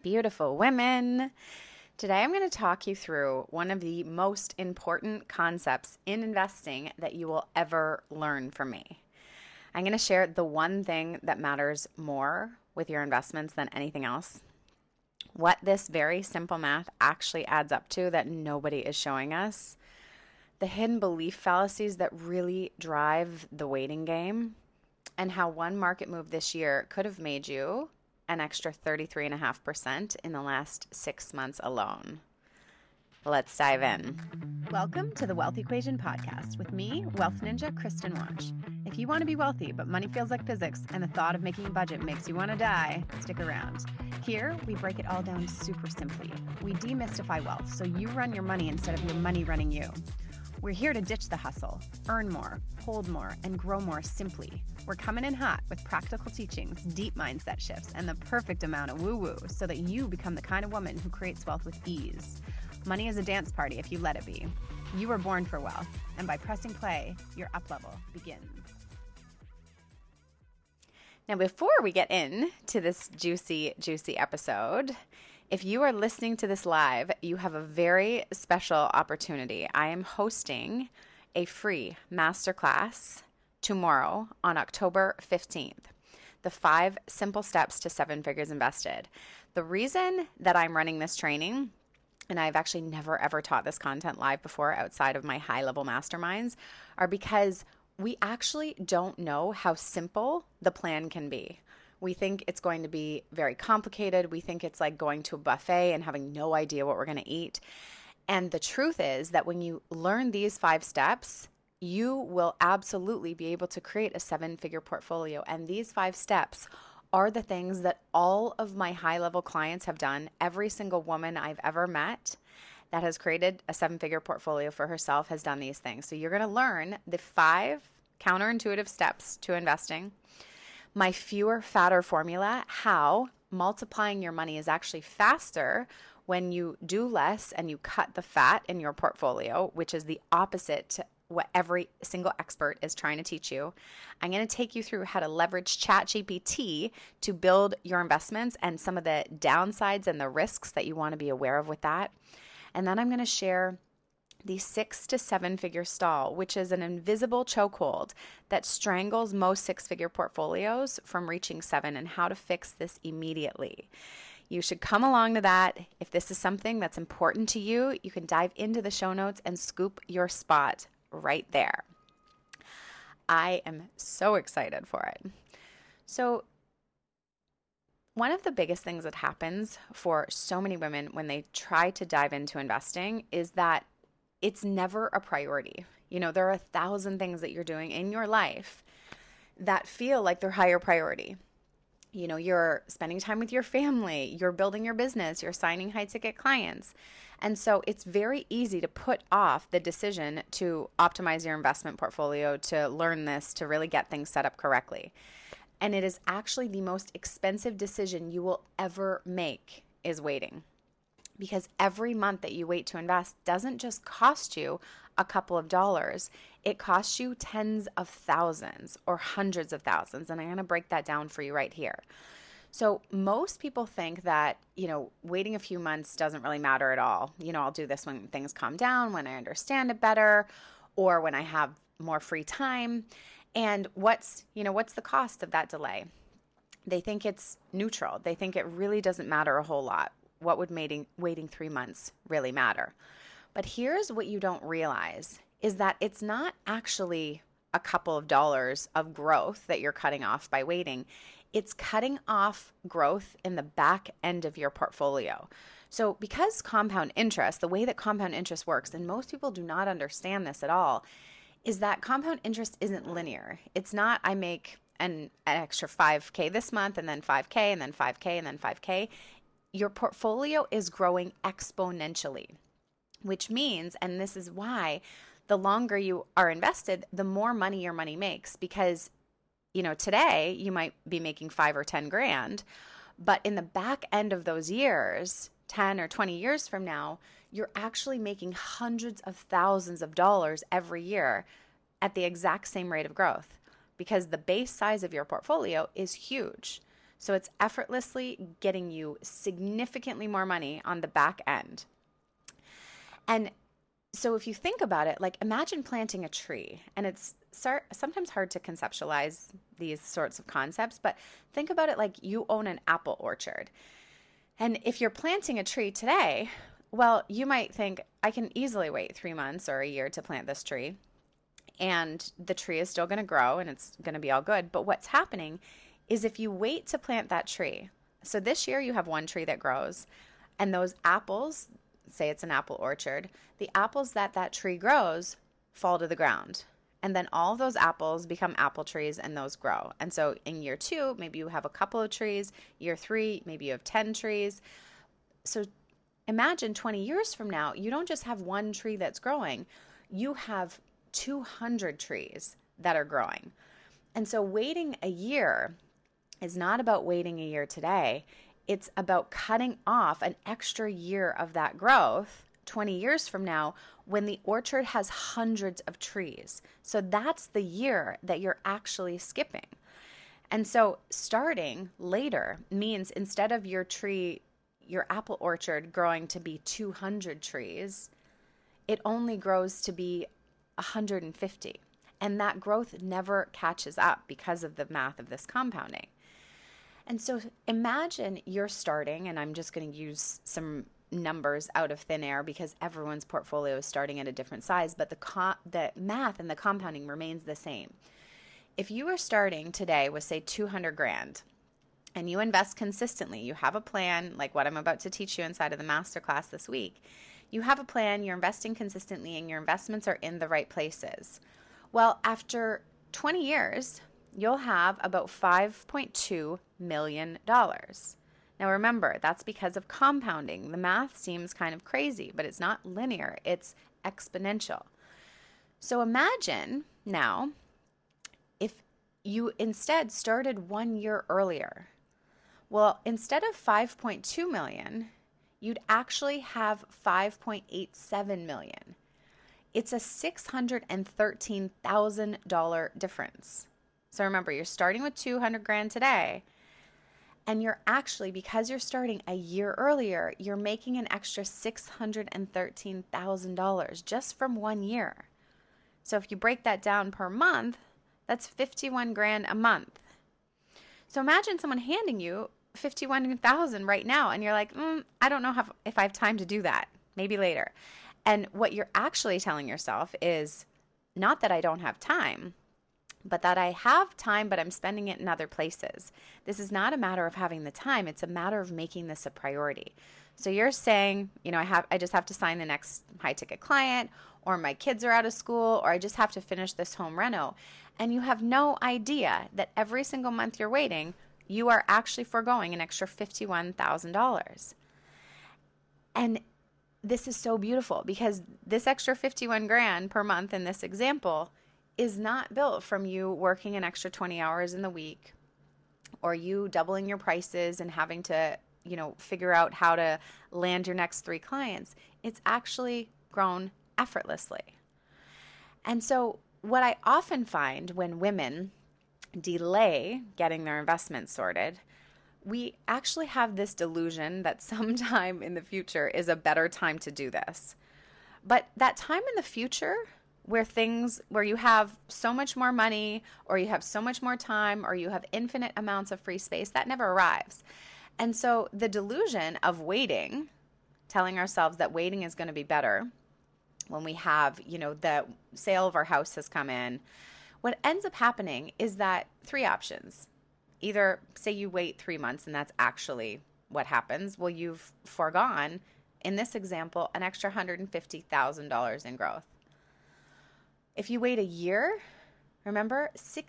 Beautiful women. Today I'm going to talk you through one of the most important concepts in investing that you will ever learn from me. I'm going to share the one thing that matters more with your investments than anything else. What this very simple math actually adds up to that nobody is showing us. The hidden belief fallacies that really drive the waiting game, and how one market move this year could have made you an extra 33.5% in the last 6 months alone. Let's dive in. Welcome to the Wealth Equation Podcast with me, Wealth Ninja Kristen Watch. If you want to be wealthy, but money feels like physics and the thought of making a budget makes you want to die, stick around. Here, we break it all down super simply. We demystify wealth so you run your money instead of your money running you. We're here to ditch the hustle, earn more, hold more, and grow more simply. We're coming in hot with practical teachings, deep mindset shifts, and the perfect amount of woo-woo so that you become the kind of woman who creates wealth with ease. Money is a dance party if you let it be. You were born for wealth, and by pressing play, your up level begins. Now, before we get into this juicy episode, if you are listening to this live, you have a very special opportunity. I am hosting a free masterclass tomorrow on October 15th. The 5 simple steps to 7 figures invested. The reason that I'm running this training, and I've actually never ever taught this content live before outside of my high level masterminds, are because we actually don't know how simple the plan can be. We think it's going to be very complicated. We think it's like going to a buffet and having no idea what we're going to eat. And the truth is that when you learn these 5 steps, you will absolutely be able to create a 7-figure portfolio. And these 5 steps are the things that all of my high-level clients have done. Every single woman I've ever met that has created a 7-figure portfolio for herself has done these things. So you're going to learn the 5 counterintuitive steps to investing, my fewer, fatter formula, how multiplying your money is actually faster when you do less and you cut the fat in your portfolio, which is the opposite to what every single expert is trying to teach you. I'm going to take you through how to leverage ChatGPT to build your investments and some of the downsides and the risks that you want to be aware of with that. And then I'm going to share the 6 to 7 figure stall, which is an invisible chokehold that strangles most 6-figure portfolios from reaching 7, and how to fix this immediately. You should come along to that. If this is something that's important to you, you can dive into the show notes and scoop your spot right there. I am so excited for it. So, one of the biggest things that happens for so many women when they try to dive into investing is that it's never a priority. You know, there are 1,000 things that you're doing in your life that feel like they're higher priority. You know, you're spending time with your family, you're building your business, you're signing high ticket clients. And so it's very easy to put off the decision to optimize your investment portfolio, to learn this, to really get things set up correctly. And it is actually the most expensive decision you will ever make is waiting. Because every month that you wait to invest doesn't just cost you a couple of dollars. It costs you tens of thousands or hundreds of thousands. And I'm going to break that down for you right here. So most people think that, waiting a few months doesn't really matter at all. I'll do this when things calm down, when I understand it better, or when I have more free time. And what's the cost of that delay? They think it's neutral. They think it really doesn't matter a whole lot. What would waiting 3 months really matter? But here's what you don't realize is that it's not actually a couple of dollars of growth that you're cutting off by waiting. It's cutting off growth in the back end of your portfolio. So because compound interest, the way that compound interest works, and most people do not understand this at all, is that compound interest isn't linear. It's not I make an extra 5K this month and then 5K and then 5K and then 5K. Your portfolio is growing exponentially, which means, and this is why the longer you are invested, the more money your money makes. Because, today you might be making 5 or 10 grand, but in the back end of those years, 10 or 20 years from now, you're actually making hundreds of thousands of dollars every year at the exact same rate of growth, because the base size of your portfolio is huge. So it's effortlessly getting you significantly more money on the back end. And so if you think about it, like imagine planting a tree, and it's sometimes hard to conceptualize these sorts of concepts, but think about it like you own an apple orchard. And if you're planting a tree today, well, you might think, I can easily wait 3 months or a year to plant this tree, and the tree is still going to grow and it's going to be all good. But what's happening is if you wait to plant that tree, so this year you have one tree that grows, and those apples, say it's an apple orchard, the apples that tree grows fall to the ground. And then all those apples become apple trees and those grow. And so in year 2, maybe you have a couple of trees. Year 3, maybe you have 10 trees. So imagine 20 years from now, you don't just have one tree that's growing, you have 200 trees that are growing. And so waiting a year is not about waiting a year today. It's about cutting off an extra year of that growth 20 years from now when the orchard has hundreds of trees. So that's the year that you're actually skipping. And so starting later means instead of your apple orchard growing to be 200 trees, it only grows to be 150. And that growth never catches up because of the math of this compounding. And so imagine you're starting, and I'm just going to use some numbers out of thin air because everyone's portfolio is starting at a different size, but the math and the compounding remains the same. If you are starting today with, say, 200 grand, and you invest consistently, you have a plan, like what I'm about to teach you inside of the masterclass this week. You have a plan, you're investing consistently, and your investments are in the right places. Well, after 20 years, you'll have about $5.2 million. Now remember, that's because of compounding. The math seems kind of crazy, but it's not linear, it's exponential. So imagine now if you instead started 1 year earlier. Well, instead of 5.2 million, you'd actually have 5.87 million. It's a $613,000 difference. So remember, you're starting with 200 grand today, and you're actually, because you're starting a year earlier, you're making an extra $613,000 just from 1 year. So if you break that down per month, that's 51 grand a month. So imagine someone handing you 51,000 right now, and you're like, I don't know if I have time to do that. Maybe later. And what you're actually telling yourself is not that I don't have time, but that I have time, but I'm spending it in other places. This is not a matter of having the time. It's a matter of making this a priority. So you're saying, I just have to sign the next high ticket client, or my kids are out of school, or I just have to finish this home reno. And you have no idea that every single month you're waiting, you are actually foregoing an extra $51,000. And this is so beautiful because this extra 51 grand per month in this example is not built from you working an extra 20 hours in the week, or you doubling your prices and having to, figure out how to land your next 3 clients. It's actually grown effortlessly. And so what I often find when women delay getting their investments sorted, we actually have this delusion that sometime in the future is a better time to do this. But that time in the future where you have so much more money, or you have so much more time, or you have infinite amounts of free space, that never arrives. And so the delusion of waiting, telling ourselves that waiting is going to be better when we have, the sale of our house has come in, what ends up happening is that 3 options. Either say you wait 3 months and that's actually what happens. Well, you've foregone, in this example, an extra $150,000 in growth. If you wait a year, remember,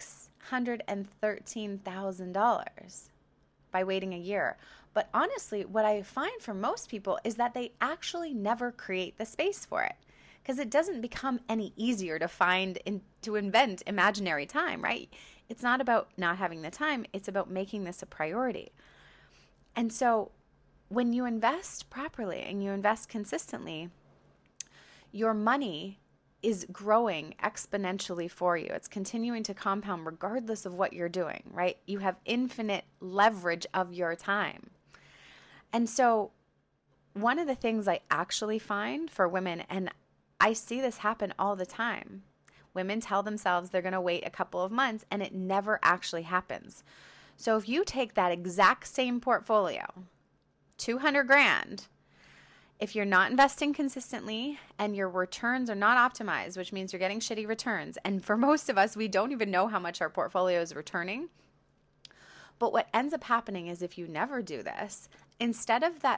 $613,000 by waiting a year. But honestly, what I find for most people is that they actually never create the space for it, because it doesn't become any easier to find and to invent imaginary time, right? It's not about not having the time. It's about making this a priority. And so when you invest properly and you invest consistently, your money is growing exponentially for you. It's continuing to compound regardless of what you're doing, right? You have infinite leverage of your time. And so one of the things I actually find for women, and I see this happen all the time, women tell themselves they're going to wait a couple of months and it never actually happens. So if you take that exact same portfolio, 200 grand, if you're not investing consistently and your returns are not optimized, which means you're getting shitty returns, and for most of us, we don't even know how much our portfolio is returning. But what ends up happening is if you never do this, instead of that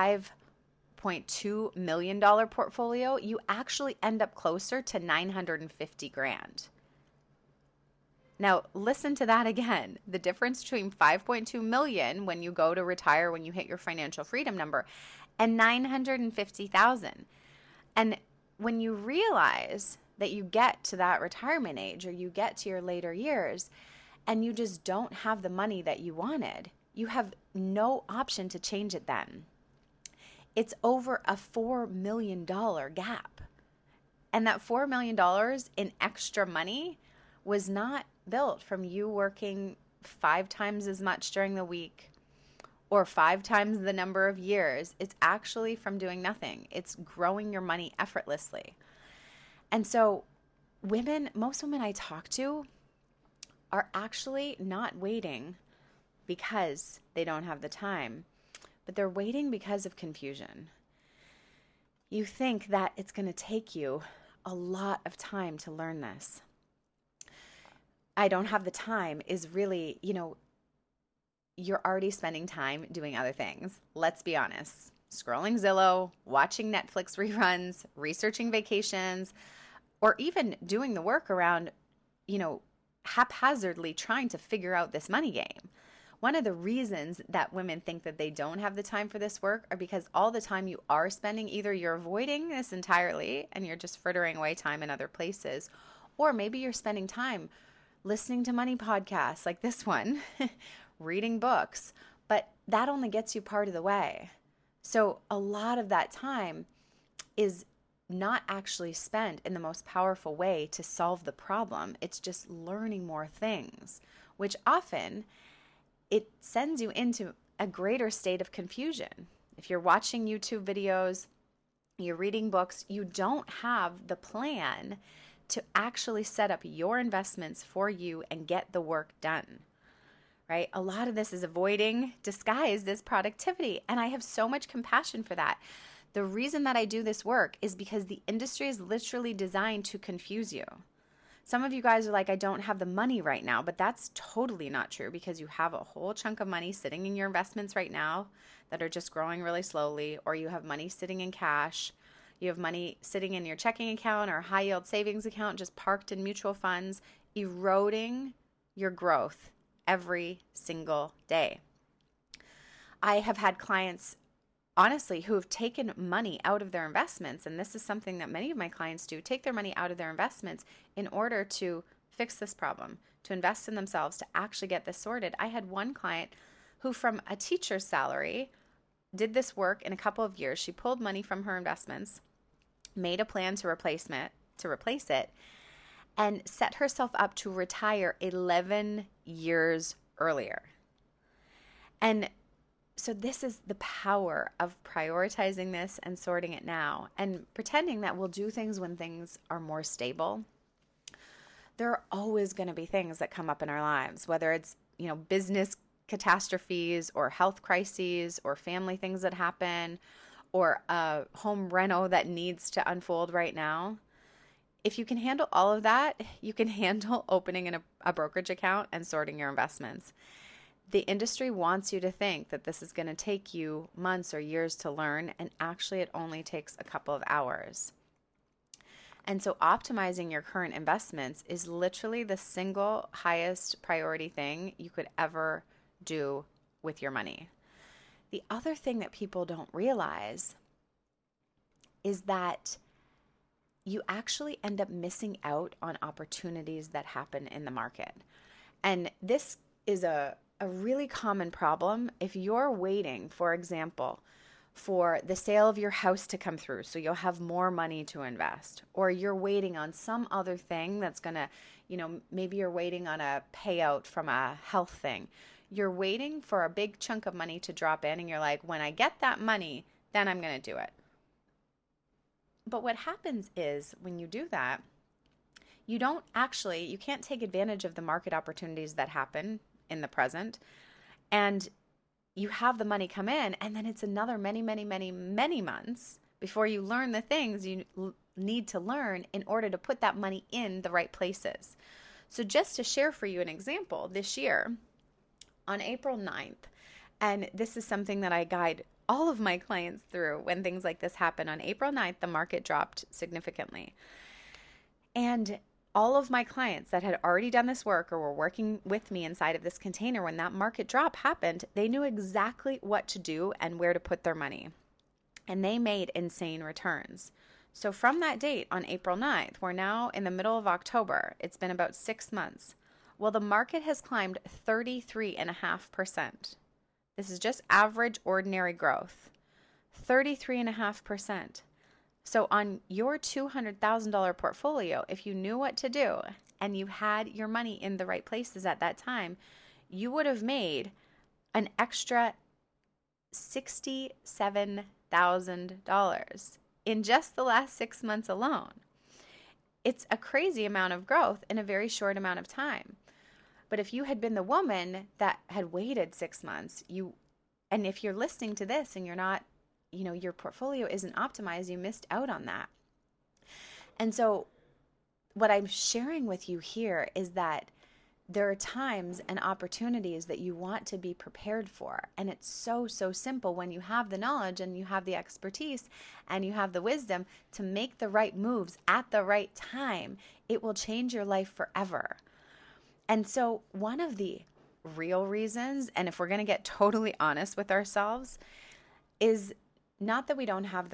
$5.2 million portfolio, you actually end up closer to 950 grand. Now, listen to that again. The difference between 5.2 million when you go to retire, when you hit your financial freedom number, and 950,000. And when you realize that you get to that retirement age or you get to your later years and you just don't have the money that you wanted, you have no option to change it then. It's over a $4 million gap. And that $4 million in extra money was not built from you working 5 times as much during the week or 5 times the number of years. It's actually from doing nothing. It's growing your money effortlessly. And so most women I talk to are actually not waiting because they don't have the time, but they're waiting because of confusion. You think that it's going to take you a lot of time to learn this. I don't have the time is really, you're already spending time doing other things. Let's be honest. Scrolling Zillow, watching Netflix reruns, researching vacations, or even doing the work around, haphazardly trying to figure out this money game. One of the reasons that women think that they don't have the time for this work are because all the time you are spending, either you're avoiding this entirely and you're just frittering away time in other places, or maybe you're spending time listening to money podcasts like this one, reading books, but that only gets you part of the way. So a lot of that time is not actually spent in the most powerful way to solve the problem. It's just learning more things, which often it sends you into a greater state of confusion. If you're watching YouTube videos, you're reading books, you don't have the plan to actually set up your investments for you and get the work done, right? A lot of this is avoiding disguised as productivity, and I have so much compassion for that. The reason that I do this work is because the industry is literally designed to confuse you. Some of you guys are like, I don't have the money right now, but that's totally not true because you have a whole chunk of money sitting in your investments right now that are just growing really slowly, or you have money sitting in cash. You have money sitting in your checking account or high yield savings account, just parked in mutual funds, eroding your growth every single day. I have had clients, honestly, who have taken money out of their investments, and this is something that many of my clients do, take their money out of their investments in order to fix this problem, to invest in themselves, to actually get this sorted. I had one client who, from a teacher's salary, did this work in a couple of years. She pulled money from her investments, made a plan to replace it, and set herself up to retire 11 years earlier. And so this is the power of prioritizing this and sorting it now and pretending that we'll do things when things are more stable. There are always going to be things that come up in our lives, whether it's, business catastrophes or health crises or family things that happen or a home reno that needs to unfold right now. If you can handle all of that, you can handle opening a brokerage account and sorting your investments. The industry wants you to think that this is going to take you months or years to learn, and actually it only takes a couple of hours. And so optimizing your current investments is literally the single highest priority thing you could ever do with your money. The other thing that people don't realize is that you actually end up missing out on opportunities that happen in the market. And this is a really common problem. If you're waiting, for example, for the sale of your house to come through so you'll have more money to invest, or you're waiting on some other thing that's going to, maybe you're waiting on a payout from a health thing. You're waiting for a big chunk of money to drop in, and you're like, when I get that money, then I'm going to do it. But what happens is when you do that, you can't take advantage of the market opportunities that happen in the present. And you have the money come in, and then it's another many, many, many, many months before you learn the things you need to learn in order to put that money in the right places. So just to share for you an example, this year on April 9th, and this is something that I guide all of my clients through when things like this happen. On April 9th, the market dropped significantly. And all of my clients that had already done this work or were working with me inside of this container, when that market drop happened, they knew exactly what to do and where to put their money. And they made insane returns. So from that date on April 9th, we're now in the middle of October. It's been about 6 months. Well, the market has climbed 33.5%. This is just average ordinary growth. 33.5%. So on your $200,000 portfolio, if you knew what to do and you had your money in the right places at that time, you would have made an extra $67,000 in just the last 6 months alone. It's a crazy amount of growth in a very short amount of time. But if you had been the woman that had waited 6 months, and if you're listening to this and you're not, your portfolio isn't optimized, you missed out on that. And so what I'm sharing with you here is that there are times and opportunities that you want to be prepared for. And it's so, so simple when you have the knowledge and you have the expertise and you have the wisdom to make the right moves at the right time. It will change your life forever. And so one of the real reasons, and if we're going to get totally honest with ourselves, is not that we don't have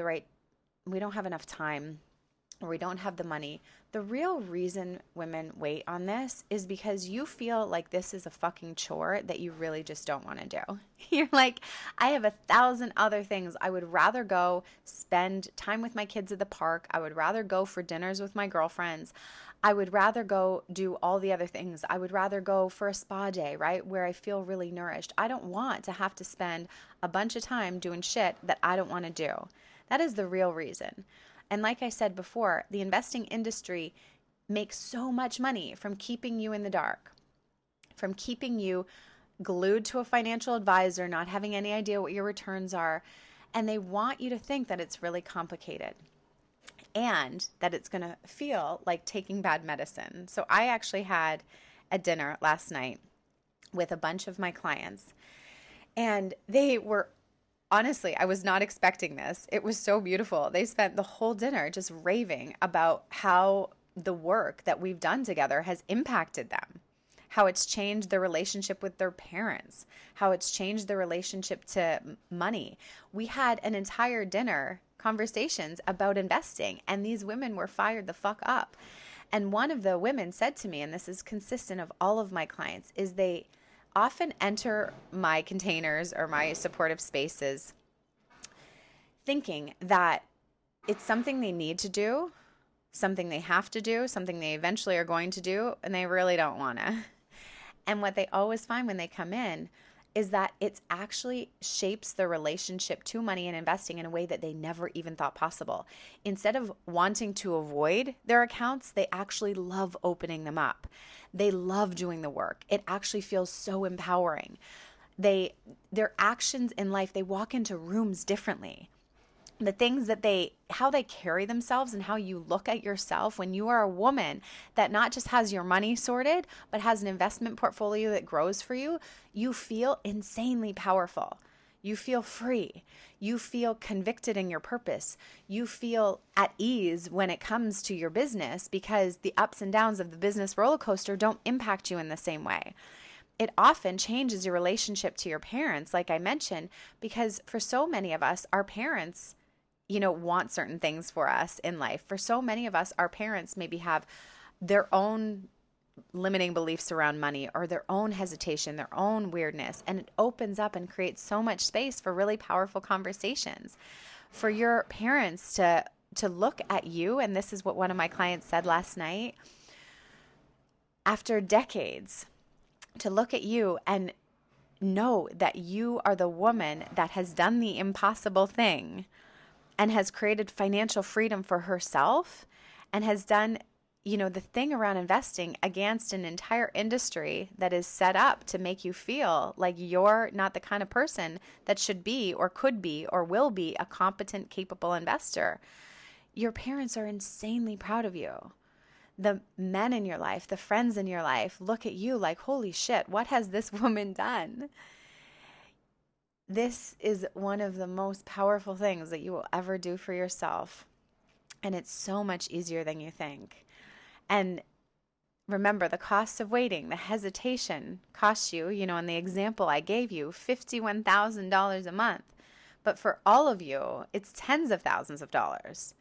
enough time or we don't have the money. The real reason women wait on this is because you feel like this is a fucking chore that you really just don't want to do. You're like, I have 1,000 other things. I would rather go spend time with my kids at the park. I would rather go for dinners with my girlfriends. I would rather go do all the other things. I would rather go for a spa day, right, where I feel really nourished. I don't want to have to spend a bunch of time doing shit that I don't want to do. That is the real reason. And like I said before, the investing industry makes so much money from keeping you in the dark, from keeping you glued to a financial advisor, not having any idea what your returns are. And they want you to think that it's really complicated and that it's going to feel like taking bad medicine. So I actually had a dinner last night with a bunch of my clients, and they were, honestly, I was not expecting this. It was so beautiful. They spent the whole dinner just raving about how the work that we've done together has impacted them, how it's changed their relationship with their parents, how it's changed their relationship to money. We had an entire dinner conversations about investing, and these women were fired the fuck up. And one of the women said to me, and this is consistent of all of my clients, is they often enter my containers or my supportive spaces thinking that it's something they need to do, something they have to do, something they eventually are going to do, and they really don't want to. And what they always find when they come in is that it actually shapes their relationship to money and investing in a way that they never even thought possible. Instead of wanting to avoid their accounts, they actually love opening them up. They love doing the work. It actually feels so empowering. Their actions in life, they walk into rooms differently. The things that how they carry themselves and how you look at yourself when you are a woman that not just has your money sorted, but has an investment portfolio that grows for you, you feel insanely powerful. You feel free. You feel convicted in your purpose. You feel at ease when it comes to your business because the ups and downs of the business roller coaster don't impact you in the same way. It often changes your relationship to your parents, like I mentioned, because for so many of us, our parents want certain things for us in life. For so many of us, our parents maybe have their own limiting beliefs around money or their own hesitation, their own weirdness. And it opens up and creates so much space for really powerful conversations. For your parents to look at you, and this is what one of my clients said last night, after decades, to look at you and know that you are the woman that has done the impossible thing and has created financial freedom for herself and has done, the thing around investing against an entire industry that is set up to make you feel like you're not the kind of person that should be or could be or will be a competent, capable investor. Your parents are insanely proud of you. The men in your life, the friends in your life look at you like, holy shit, what has this woman done? This is one of the most powerful things that you will ever do for yourself. And it's so much easier than you think. And remember, the cost of waiting, the hesitation costs you, in the example I gave you, $51,000 a month. But for all of you, it's tens of thousands of dollars.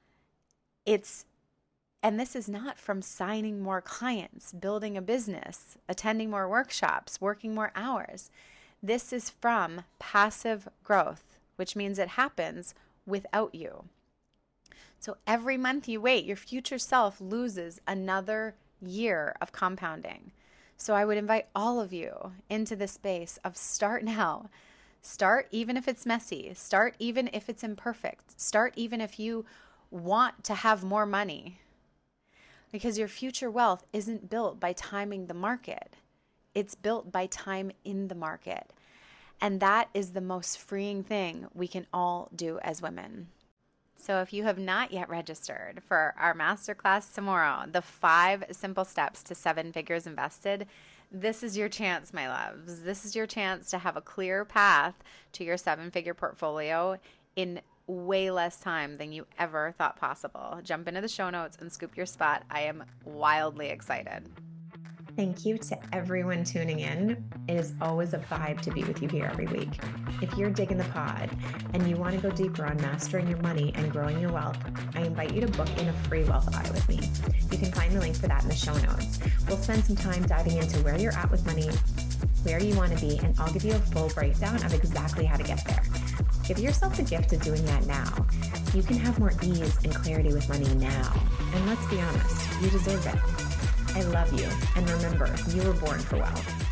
And this is not from signing more clients, building a business, attending more workshops, working more hours. This is from passive growth, which means it happens without you. So every month you wait, your future self loses another year of compounding. So I would invite all of you into the space of start now. Start even if it's messy. Start even if it's imperfect. Start even if you want to have more money. Because your future wealth isn't built by timing the market. It's built by time in the market. And that is the most freeing thing we can all do as women. So if you have not yet registered for our masterclass tomorrow, the 5 simple steps to 7 figures invested, this is your chance, my loves. This is your chance to have a clear path to your 7-figure portfolio in way less time than you ever thought possible. Jump into the show notes and scoop your spot. I am wildly excited. Thank you to everyone tuning in. It is always a vibe to be with you here every week. If you're digging the pod and you want to go deeper on mastering your money and growing your wealth, I invite you to book in a free wealth audit with me. You can find the link for that in the show notes. We'll spend some time diving into where you're at with money, where you want to be, and I'll give you a full breakdown of exactly how to get there. Give yourself the gift of doing that now. You can have more ease and clarity with money now. And let's be honest, you deserve it. I love you. And remember, you were born for wealth.